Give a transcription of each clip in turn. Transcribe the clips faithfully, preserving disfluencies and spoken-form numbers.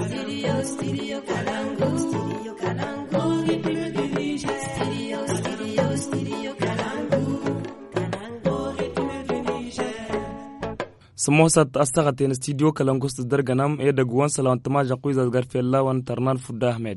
سموسات أستغطين استديو كلامكوست درجنام إيه دقوان سلام تماجا قويزة غرفي الله وانترنان فدا أحمد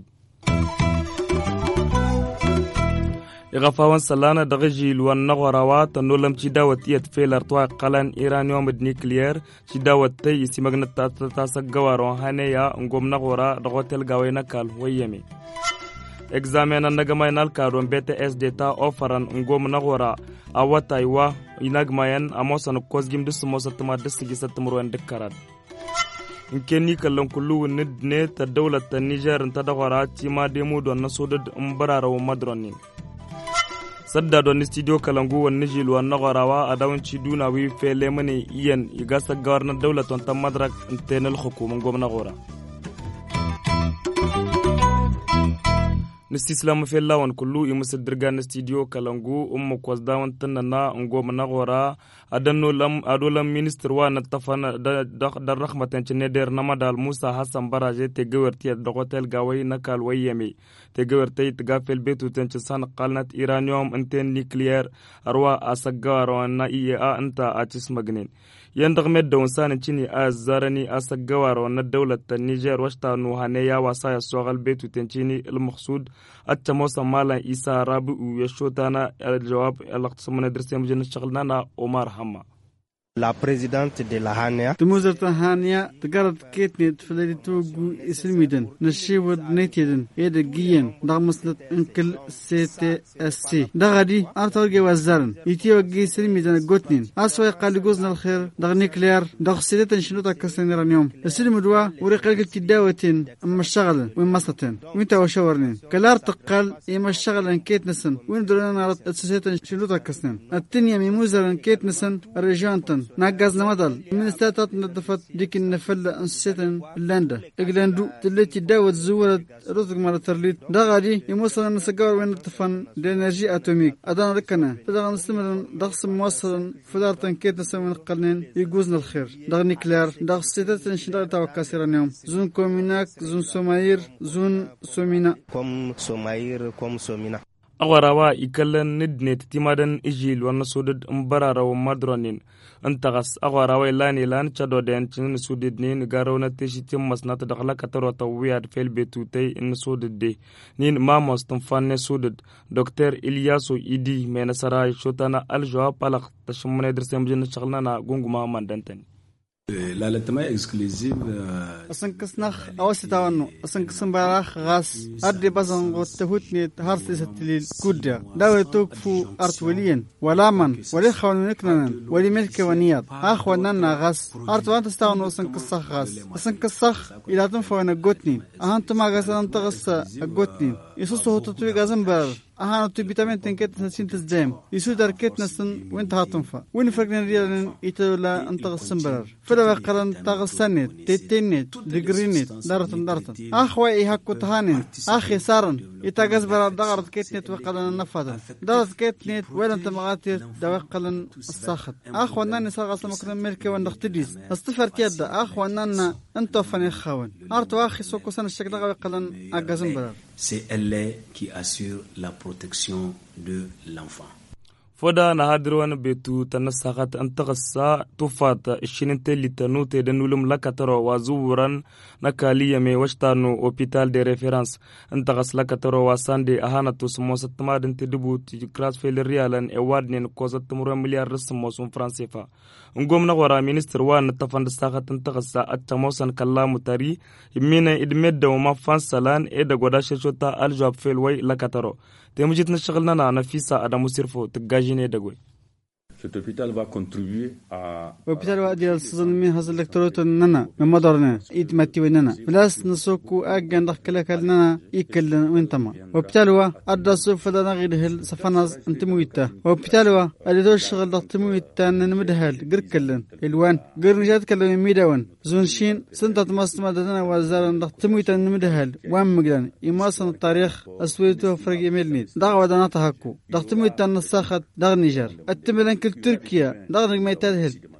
إغفاوان سلانا دغجي لوان نغوراوات نولم تشداوت يتفيل ارتواء قلان إيرانيوم نيكليير تشداوت تي سيمغنة تاسق غوارون هانيا نغوم نغورا دغوتل غاوينا كال ويمي examena nagamaynal karon B T S data ofaran ngom nagora awata iwa inagmayan amosan kozgim dus mosatma disgisa tumruan dekarat inkeni kallon kullu nidne ta dawlat ta Niger ta dagora tima demu don nasodad umbarara wa madronin sadda don studio kalangu wan nijil wan nagarawa adawun ciduna wi fele mane iyan igasa gawarna dawlat ta madrak intenal hukuma ngom nagora نستسلام في الله وان كله يمسدر جان استديو كلامجو أم قصداون تننا نقوم نغورا أدنو لم أدو لم مينستر وان التفن در رحمة تنشندر نمد الموسى حسن براجة تجورتي الدقوتل جوي نكال ويمي تجورتي تجافل بيت وتنشسان قالنت إيرانيوم انتين نيكليير أروا أسجار وان إيه أنت أتش مجنين يندغ مد ونسان تشيني أزارني أسجار وان الدولة النيجر واشتانو هنيا وصايا سوغل بيت وتنشيني المقصود التموس مالا إيسا رابو ويشوتانا الجواب الاقتصامنا درسي مجنة شغلنا عمر حما La présidente de la Hania تموزرت هانيا تقرد كيتني تفلدي توغو اسلميدن نشيود نيتيدن يد جيان دا مسلت انكل سي تي اس سي دا غادي ارتوغي وزارن يتيو جي اسلميدن غوتنين اسوي قال جوزنا الخير دا نيكلير دا خسيتن شنو تا كسنيرانيوم اسلم دوا وريقل تداوتين اما الشغل وين مستن وين تا وشورنين كلار تقال اما الشغل ان كيتنسن وين درنا اساسيتن شنو تا كسنن التنيا ميموزرن كيتنسن ريجانتن ناقاز لمدل من استاتات نظفت ديك النفل انسيتن لندا اغلاندو تلتي داوت زورت رزق مال ترليت دا غادي يوصل نسقار وين الطفن لانرجي اتوميك ادان ركنا دا نستمر دغس موصل فدارتن كيت نسوي قلنين يجوزنا الخير دا نيكلير دا سيتات نشدار تاع كاسيرانيوم زون كوميناك زون سوماير زون سومينا كوم سوماير كوم سومينا أغراوا يكلن ندنت تيمادن إجيل ونسودد مبرارا ومدرونين انتغس أغراوا لاني لان تشادو دين تشن سوددنين غارونا تشي تيم مسنات دخلا كترو توياد فيل بيتوتي ان سودد دي نين ماموس تنفان سودد دكتور إلياسو إيدي من سراي شوتانا الجواب بالغ تشمون درسم جن شغلنا غونغما ماندنتن لا لا تما اكسكلوزيف اصلا كسنخ اوستاونو اصلا كسن باراخ غاس ادي بازن غوتهوتني هارسي ستليل كودا داوي توقفو ارتوليين ولا من ولا خون نكنن ولا ملك ونيات اخواننا غاس ارتوان تستاونو اصلا كسخ غاس اصلا كسخ الى تنفونا غوتني اهانت ما غاس انت غاس غوتني يسوسو توي غازن بار أهانو تبيتامين تنكت نسين تزجم يسوع دركت نسن وين تهاتنفا وين فرقنا ريالن يتولا أنت غسنبرر فلا قرن تغسنت تتنت دقرينت دارتن دارتن أخوة إيهاكو تهانن أخي سارن يتغز برا دغرت كتنت وقلن نفذن دارت كتنت وين تمغاتي دوقلن الساخت أخوة ناني ساغس مكرن ملكي وندختديس استفرت يد أخوة نانا أنتو فني خاون أرتو أخي سوكو سن الشكل وقلن أغزنبرر c'est elle qui assure la protection de l'enfant. فدا نهادروان بيتو تنسخت انتغسا توفات الشننتي اللي تنوتي دنولم لكترو وزوران نكالية مي وشتانو اوبيتال دي ريفيرانس انتغس لكترو وساندي اهانتو سموسة تمادن تدبو تجكراس في الريالان اوادنين كوزة تمرو مليار رسموسون فرانسيفا نقوم نغورا مينستر وان نتفند ساقت انتغسا اتموسان كلامو تاري يمينا ادمد وما فانسالان ايدا قداشة شوتا الجواب في الوي لكترو تيمجيت نشغلنا نفيسا ادامو سيرفو تقاجيني دقوي Cet hôpital va contribuer à وبالتالي وادي الصدن من هذا الدكتورات ننا من مدرنا إيد ماتي وننا بلاس نسوكو أجن دخل كلنا يكلن وينتما وبالتالي أدى سوف لنا غير هال سفناز انتمويته وبالتالي أدى دور شغل انتمويته نمدهال غير كلن الوان غير نجات كلن ميدوان زونشين سنت مصر مدنا وزارة انتمويته نمدهال وان مجران يماصن التاريخ أسويته فرق يميلني دعوة دنا تحكو انتمويته نسخت دغ نيجر التملن تركيا دغ ما يتدهل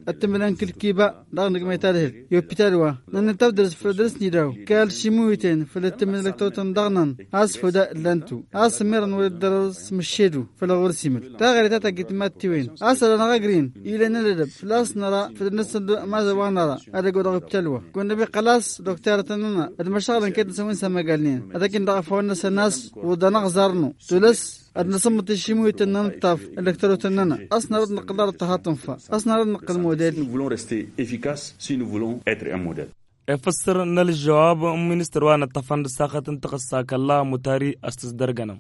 التمرين كل كيبا دغنق ما يتاله يوبيتالوا لأن تدرس فدرس نيداو قال شيمويتين فلتمن لكتوتن دغنن أس فدا لانتو أس ميرن ودرس مشيدو فلا غرسيمل تاغري تاتا جت ماتيوين أس أنا غاغرين إلى نلدب فلاس نرى فدرس ماذا وانا هذا قد غبتلوا كنا بقلاص دكتور تننا المشاغل كده سوين سما قالين لكن دغفونا الناس ودنا غزارنو تلس النصمت الشيموي تننطف الكترو تننا أصلا رد نقدر التهاطم فا أصلا رد نقل موديل. Nous voulons rester efficaces si nous voulons être un modèle. افسر نل الجواب مينستر وانا تفند ساقة تنتقصاك الله متاري استصدرغنم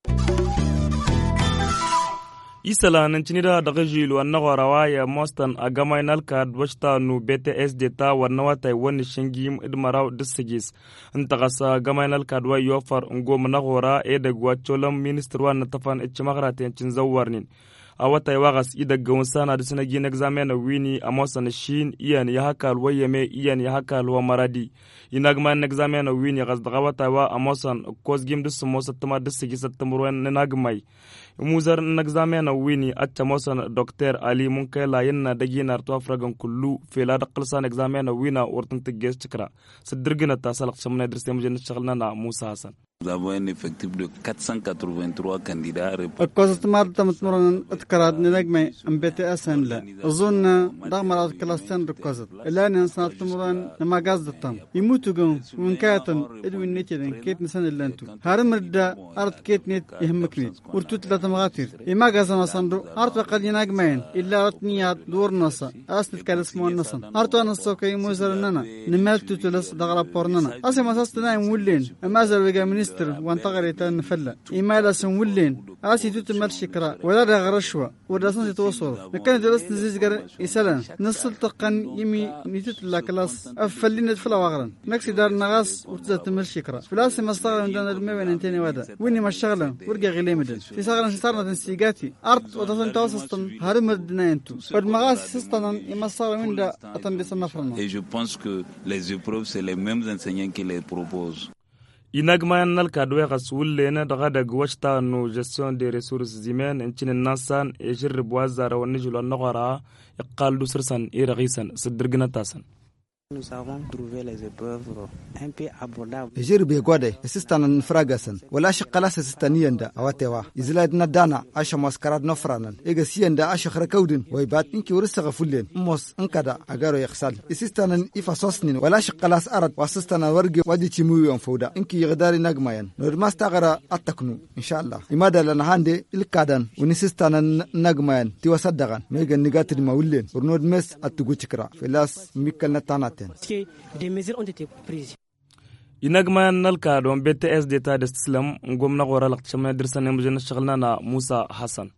isala nancinida dagajilu annago rawaya mostan agamay nalkad washta nu B T S deta warnawata wani shingim idmaraw dissigis intaqasa agamay nalkad wa yofar ngom nagora edagwa cholam minister wan tafan ichmagrate cin zawarnin awata wagas idaga wansana disina gin examen wini amosan shin iyan ya hakal wayeme iyan ya hakal wa maradi inagman examen wini gasdagawata wa amosan kozgim dis mosatma dissigis atmurwan nagmay muzar nagzamena wini acha mosan Doctor Ali Munkela yenna dagina arto fragan kullu fela daqalsan examena wina ortan tiges chikra sadirgina tasalaq samna dirsem jen shaghlna na Musa Hassan. Nous avons un effectif de quatre cent quatre-vingt-trois candidats. القصة ما تمتمرن أذكرت نجمة أم بيت أسن لا أظن دعمر كلاستين القصة الآن إنسان تمرن لما جاز التام يموتوا جون ونكاتن إدوين نيتين كيت نسان اللانتو هارم ردا أرد كيت نيت يهمكني ورتوت لا تمغاتير إما جاز ما صندو أرد قد ينجمين إلا رتنيات دور نصا أصل كالس مو النصا أرد أنا السوكي موزرننا نملت تلص دغلا بورننا أصل ما صستنا مولين أما زر وجا وانتقريتان فلا إما سنولين آسي تتمر شكرا ولا رغ رشوة ورسان تتوصل لكن جلست نزيزقر إسالان نصل تقن يمي نيتت الله كلاس أفلين الفلا وغران نكسي دار نغاس ورتزا تمر شكرا فلاسي ما استغل من دان المي وينتيني وادا ويني ما الشغلة ورقا غلي مدن في صغرا سيطارنا تنسيقاتي أرض ودسان توسستن هارم الدناينتو ودمغاس سيستان إما صار من دا أتن بيسان نفرنا. Et je pense que les épreuves c'est les mêmes enseignants qui les proposent. inagmayan nalkadwe qaswullena dagada gwashta no gestion des ressources humaines enchin nasan e jirb wazara wanijul naqara yaqaldu sirsan iragisan sidirgna tasan. Nous avons trouvé les épreuves un peu abordables. جرب يقعد سيستان نفرغسن ولا شقلاس سيستانيان دا اواتوا ازلاد ندانا عشا مسكرات نفرانن ايغسيان دا عشا خركودن ويبات انكي ورسغ فلين موس انكدا اغارو يخسال سيستان يفاسوسنين ولا شقلاس ارد واسستان ورغي ودي تيمويون فودا انكي يغداري نغمايان نورماس تاغرا اتكنو ان شاء الله يمادا لنا هاندي الكادان ونسيستان نغمايان تيوصدغان ميغا نيغاتري ماولين ورنود مس اتغو تشكرا فلاس ميكل نتانا Parce que des mesures ont été prises. inagmayan nalkad wan B T S deta destislam ngomna qora laqchama dirsan mujana shaghlna na Musa Hassan.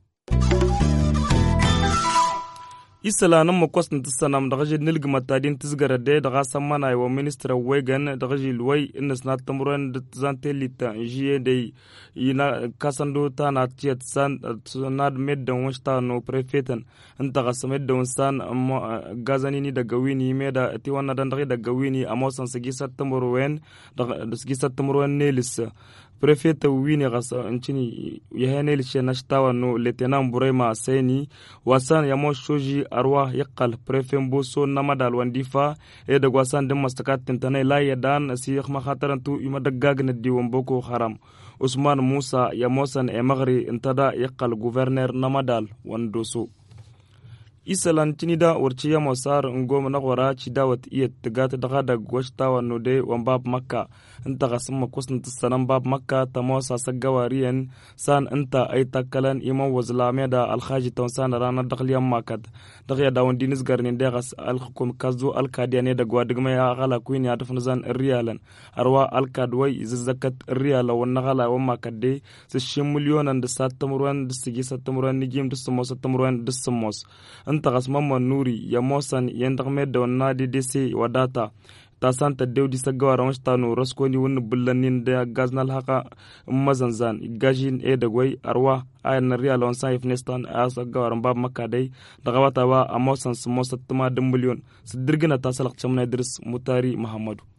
isala nam kosn tsanam dagaje nilgma tadin tizgara de daga samana wa minister wegan dagaje luwai inasna tamruan zantelita jiye de ina kasando tana tiet san sunad meddan washta no prefetan anta gasamed don san gazani ni daga wini meda ti wana dan daga daga wini amosan sigisat tamruan daga sigisat tamruan nelis prefet wini gasa nchini yahanel shenashtawa no lieutenant Burema Seni wasan yamo shoji arwa yaqal prefet boso namadal wandifa e de wasan dem mastakat tentane la yadan si khma khatarantu imadagag na diwon Boko Haram Usman Musa yamosan e magri intada yaqal gouverneur namadal wandoso isalan tinida urchiya mosar ngom naqwara chidawat iyat tagat dagada gwashtawa node wambab makka anta qasma kusnt sanam bab makka tamosa sagawariyan san anta ay takalan imam wazlameda al khaji tonsan rana dakhliya makad dakhya dawon dinis garnin degas al hukum kazu al kadiyane da gwadigma ya gala kuin ya dafnazan riyalan arwa al kadway zakat riyala wan gala wa makade se shim milyonan da satamruan da sigi satamruan nigim da somos satamruan da somos anta qasma manuri ya mosan yandagme da nadi desi wadata tasanta dewdi sagawara wastanu roskoni won bullanin da gaznal haqa mazanzan gajin e da goy arwa ayan real on saif nestan asagawara bab makka dai daga wata wa amosan smosatma de million sidirgina tasalaq chamna idris mutari muhammadu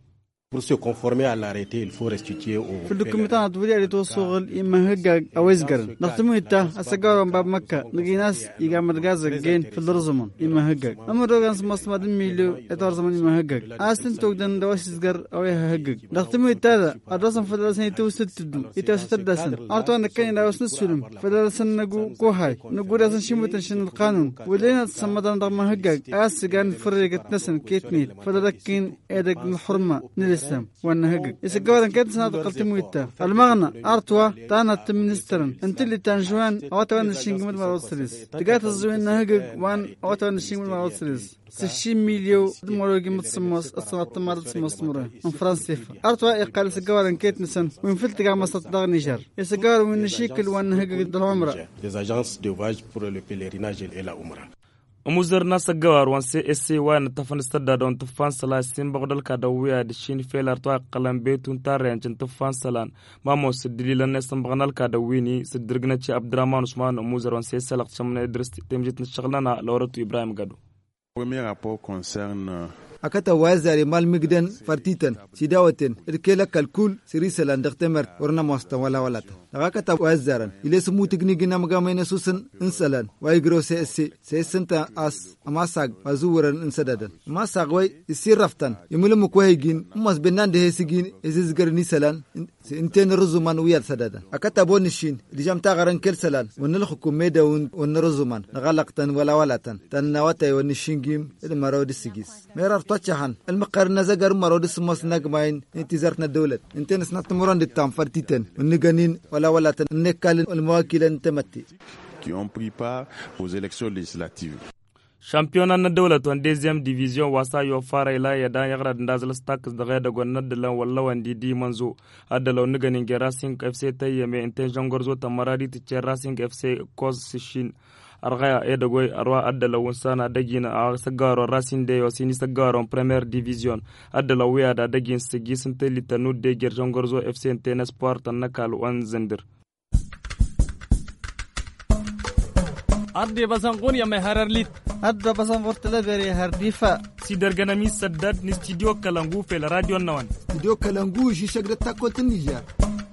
Pour se conformer à l'arrêté, il faut restituer au في الدوكيومنتات ولي اللي توصل إما هجع أو يزجر نختمه إتا السجارة باب مكة نجي ناس يجا مرجازة جين في الرزمان إما هجع أما الرجال سماس ما دم ميلو إتار زمان إما هجع أصلا تقدر دواش يزجر أو يهجع نختمه إتا الرزم في الرزم يتوسط تدو يتوسط الدسن أرتوان كان دواش نسولم في الرزم نجو كوهاي نجو رزم شيمو تنشن القانون ولينا تسمدان رغم هجع أسجان فرقة نسن كيتنيت فلكن إدك الحرمة نلسم وأنهجع السجارة كانت سنة قلتمو إتا المغنى أرتوا تانا تمنسترن أنت اللي تنجوان أو توان الشينجمد مراسلس تقات الزوين نهجع وان أو توان الشينجمد مراسلس سشي مليو دمروجي متصمص أصلا تمارس تصمص مرة من فرنسا أرتوا إقال سجارة كانت نسن وينفلت جا مصدر نيجر السجارة من الشكل وأنهجع العمرة des agences de voyage pour le pèlerinage et la Umrah. أموزر ناس الجوار وان سي اس سي وان تفن استداد وان تفان سلا سين بغدل كدوية دشين فيلر توا قلم بيتون تارين جن تفان سلان مامو سدليل الناس بغنال كدويني سدرجنا شي عبد الرحمن عثمان أموزر وان سي سلق شمنا إدرس تمجت نشغلنا لورتو إبراهيم قدو. Premier rapport concerne akata wazari mal migden fartitan sidawaten irkela kalkul sirisalan daqtemer warna mosta wala walata akata wazaran ile sumu teknigina magamena susan insalan way grose esse sesenta as amasag azuwaran insadadan masag way isiraftan yimulum kwahigin umas benan de hesigin izizgarni salan inten ruzuman wiyad sadadan akata bonishin dijamta garan kel salan wanal hukumeda wan ruzuman nagalaqtan wala walatan tanawata wanishingim ilmarodi sigis merar تشحن المقارنة زجر مرود سماس نجمعين انتظارنا الدولة انت نسنا تمرن التام فرتيتن النجانين ولا ولا النكال المواكل انتمتي qui ont pris part aux élections législatives. Championnat na dawlat wan deuxième division wasa yo fara ila ya da yagra ndazal stak daga da gonna da lan walla wandi di manzo adalo niganin Racing F C tayyame intention gorzo tamaradi tice Racing F C cause shin argaya e dagoy arwa adala wonsana dagina a sagaro Racing de yo sini sagaro première division adala wiya da dagin sigi sinteli tanu de gerjon gorzo F C Ten Sport nakal wan zender adde basanqon ya mehararlit adda basan fortela bere hardifa sidar ganami saddad ni studio kalangu fel radio nawan studio kalangu shi shagda takotin Niger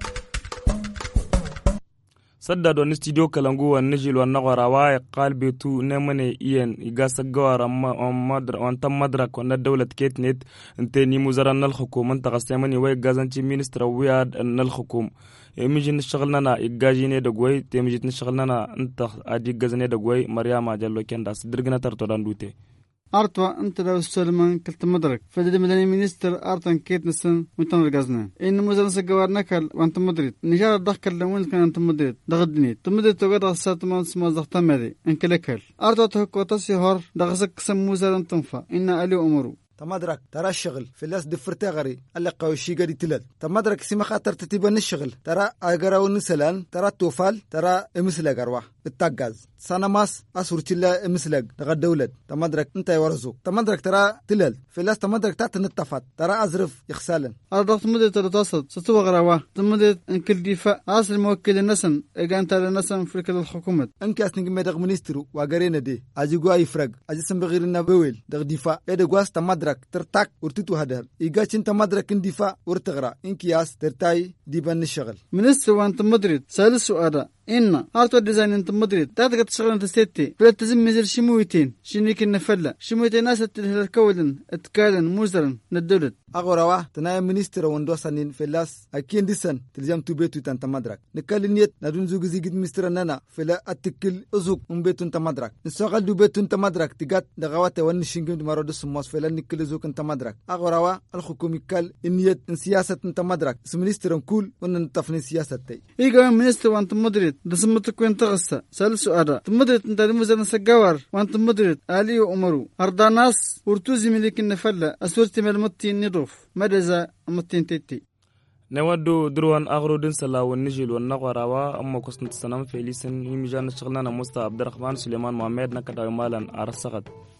saddad on studio kalangu wan nijil wan nagara wa qalbitu nemane ien igasa gawara madra on tam madra kon dawlat ketnet inteni muzaran al hukuman taqasamani way gazanti ministra wiyad al hukum يمجي نشغلنا إيجاجيني دقوي تيمجي نشغلنا أنت أدي جزني دقوي مريم أجلو كنداس درجنا ترتدان دوتي أرتوا أنت لو سلمان كلت مدرك فدي مدني مينستر أرتن كيت نسن متن الجزنا إن مزن سجوار نكال وأنت مدريد نجار الضحك اللون كان أنت مدريد ضغدني تمدريد تقعد السات ما سما ضغط مدري إنك لكال أرتوا تهكو تسيهار ضغسك سم مزن تنفع إن ألي أمره تمدرك ترى الشغل في الناس دفرتها غري اللي قوي قدي تلال تمدرك سما خاطر تتبان الشغل ترى أجراو نسلان ترى توفال ترى مثل أجروا التجاز سنة ماس أسور تلا مثل تغد دولة تمدرك أنت يورزو تمدرك ترى تلال في الناس تمدرك تات نتفات ترى أزرف يخسالن أرض تمدر تتصل ستوى غروا تمدر إن كل دفاع أصل موكل النسن إجان ترى النسن في كل الحكومة إنك أسنج مدغ منسترو وأجرينا دي أجيجوا يفرق أجسم بغير النبويل دغ دفاع إذا جواز تمدرك ترتاك ورتتو هدر إيجاش أنت مدرك إندفاع ورتغرى إنكياس ترتاي ديبان الشغل منستر وأنت مدريد سالس سؤال إن أرتو ديزاين أنت مدريد تاتك تشغل أنت ستي فلا تزم مزر شمويتين شنيك النفلة شمويتين ناس تتكولن اتكالن موزرن ندولد أغوروا تنايا منستر وندوسانين فلاس أكين ديسن تلزم تبيتو تنت مدرك نكال نيت ندون زوج زيجد مستر نانا فلا أتكل أزوج من بيتو انت مدرك نسوغل دو بيتو انت مدرك تجات دغوات ونشينجم دمارود السماس فلا نكل زوج انت مدرك أغوروا الحكومة كال النيت ان سياسة انت مدرك سمنستر كول وننتفن سياسة تي إيجا منستر وانت مدريد دسمتك وين تغسى سال سؤال تمدريد انت المزن سجوار وانت مدريد علي وعمرو أرض ناس ورتوزي ملك النفلة أسورتي ملمتين نضوف مدزا متين تيتي نودو دروان أغرودن سلا والنجيل والنغراوا أما كسنت سنام فيليسن يمجان شغلنا مصطفى عبد الرحمن سليمان محمد نكدا مالا أرسقت